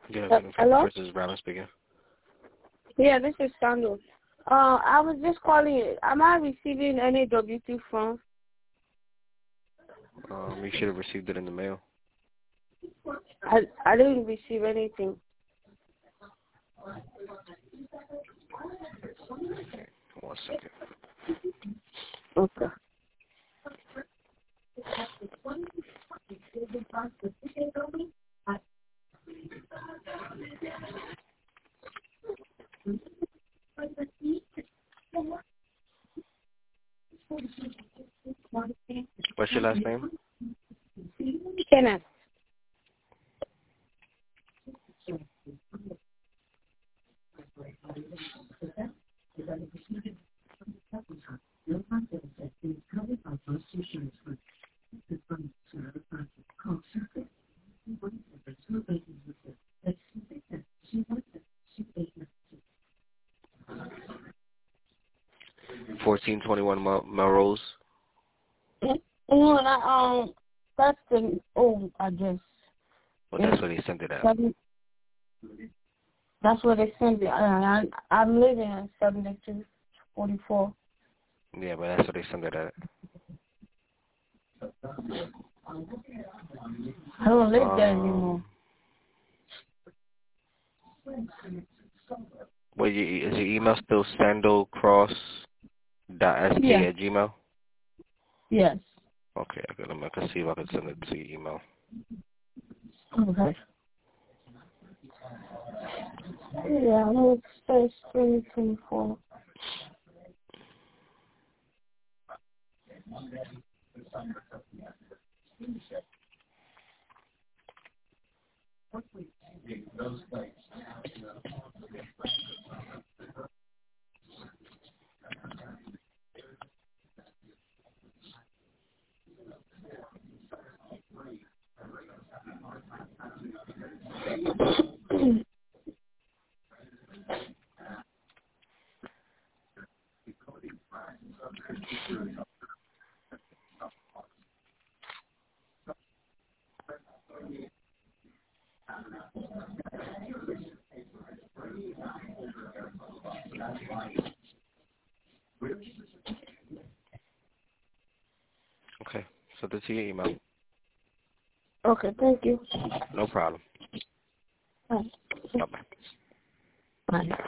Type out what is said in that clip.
Good afternoon. Hello? This is Robin speaking. Yeah, this is Sandro. I was just calling. Am I receiving any W-2 form? You should have received it in the mail. I didn't receive anything. One second. Okay. What's your last name? Kenneth. Fourteen 21 Melrose. No, that's the old address. Well, that's where they sent it at. That's where they sent it. I'm living in 7244. Yeah, but that's where they sent it at. I don't live there anymore. Well, is your email still sandocross.sk@gmail? Yes. Okay, I can see if I can send it to your email. Okay. Yeah, I know it says 2024. Okay, send it to your email. Okay, thank you. No problem. Bye. Bye-bye. Bye.